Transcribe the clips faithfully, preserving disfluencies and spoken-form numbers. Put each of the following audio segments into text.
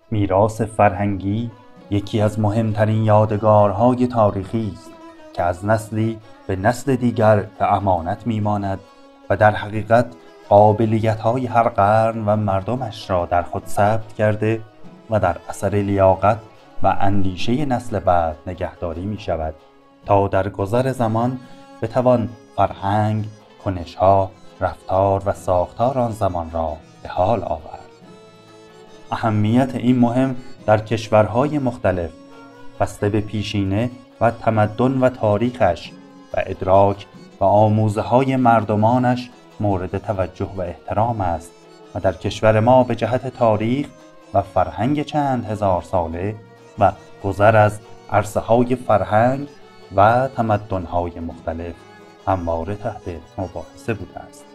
میراث فرهنگی یکی از مهمترین یادگارهای تاریخی است که از نسلی به نسل دیگر به امانت میماند و در حقیقت قابلیت‌های هر قرن و مردمش را در خود ثبت کرده و در اثر لیاقت و اندیشه نسل بعد نگهداری می شود تا در گذر زمان بتوان فرهنگ، کنش‌ها، رفتار و ساختار آن زمان را به حال آورد. اهمیت این مهم در کشورهای مختلف بسته به پیشینه و تمدن و تاریخش و ادراک و آموزه‌های مردمانش مورد توجه و احترام است و در کشور ما به جهت تاریخ و فرهنگ چند هزار ساله و گذر از عرصه‌های فرهنگ و تمدن‌های مختلف همواره تحت مباحثه بوده است.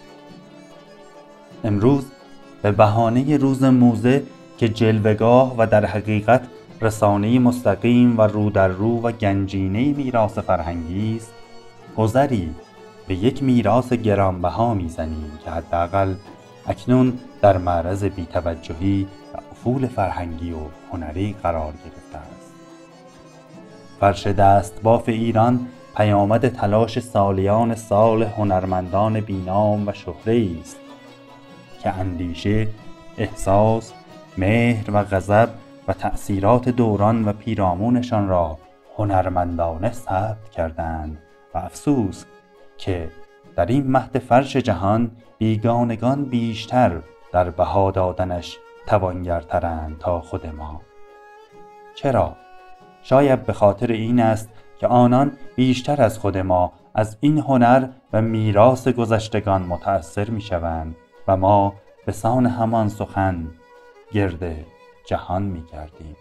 امروز به بهانه روز موزه که جلوه‌گاه و در حقیقت رسانه مستقیم و رو در رو و گنجینه میراث فرهنگی است، گذری به یک میراث گرانبها میزنیم که حداقل اکنون در معرض بی‌توجهی و افول فرهنگی و هنری قرار گرفته است. فرش دستباف ایران پیامد تلاش سالیان سال هنرمندان بینام و شهره‌ای است که اندیشه، احساس، مهر و غضب و تأثیرات دوران و پیرامونشان را هنرمندانه ثبت کردند و افسوس که در این مهد فرش جهان بیگانگان بیشتر در بها دادنش توانگرترند تا خود ما. چرا؟ شاید به خاطر این است که آنان بیشتر از خود ما از این هنر و میراث گذشتگان متأثر می شوند و ما به سان همان سخن گرد جهان می گردیم.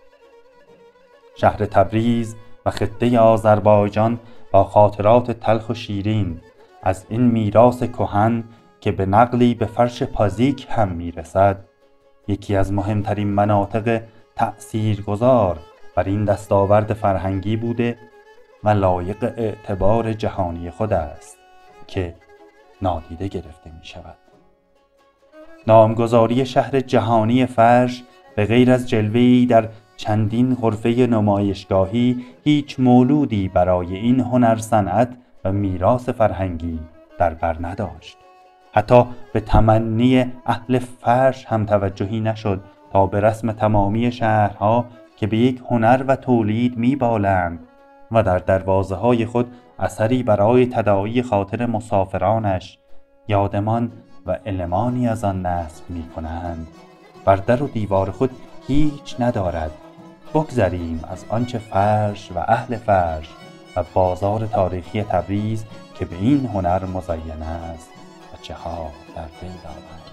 شهر تبریز و خطه آذربایجان با خاطرات تلخ و شیرین از این میراث کهن که به نقلی به فرش پازیک هم می رسد، یکی از مهمترین مناطق تأثیرگذار بر این دستاورد فرهنگی بوده و لایق اعتبار جهانی خود است که نادیده گرفته می شود. نامگذاری شهر جهانی فرش به غیر از جلوه‌ای در چندین غرفه نمایشگاهی هیچ مولودی برای این هنر صنعت و میراث فرهنگی در بر نداشت. حتی به تمنی اهل فرش هم توجهی نشد تا به رسم تمامی شهرها که به یک هنر و تولید میبالند و در دروازه های خود اثری برای تداعی خاطر مسافرانش یادمان و المانی از آن نصب می کنند بر در و دیوار خود هیچ ندارد. بگذریم از آنچه فرش و اهل فرش و بازار تاریخی تبریز که به این هنر مزین است و چه ها در دل دارد.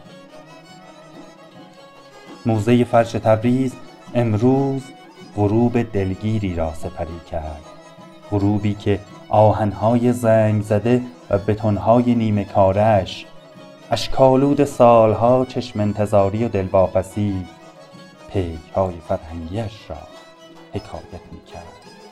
موزه فرش تبریز امروز غروب دلگیری را سپری کرد، غروبی که آهنهای زنگ زده و بتونهای نیمه کارش، اشکالود سالها چشم انتظاری و دلواپسی، پیک‌های فرهنگیش را حکایت می کرد.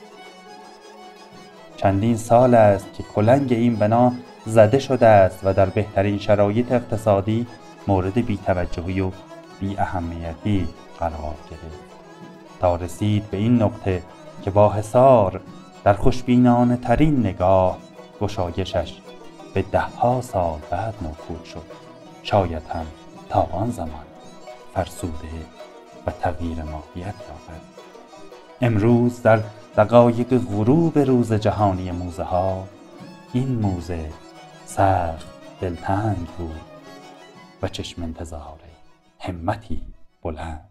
چندین سال است که کلنگ این بنا زده شده است و در بهترین شرایط اقتصادی مورد بی‌توجهی و بی اهمیتی قرار گرفت تا رسید به این نقطه که با حصار در خوشبینانه ترین نگاه گشایشش به ده ها سال بعد موکول شد، شاید هم تا آن زمان فرسوده و تغییر ماهیت یابد. امروز در دقایق غروب روز جهانی موزه ها این موزه سخت دلتنگ بود و چشم انتظار همتی بلند.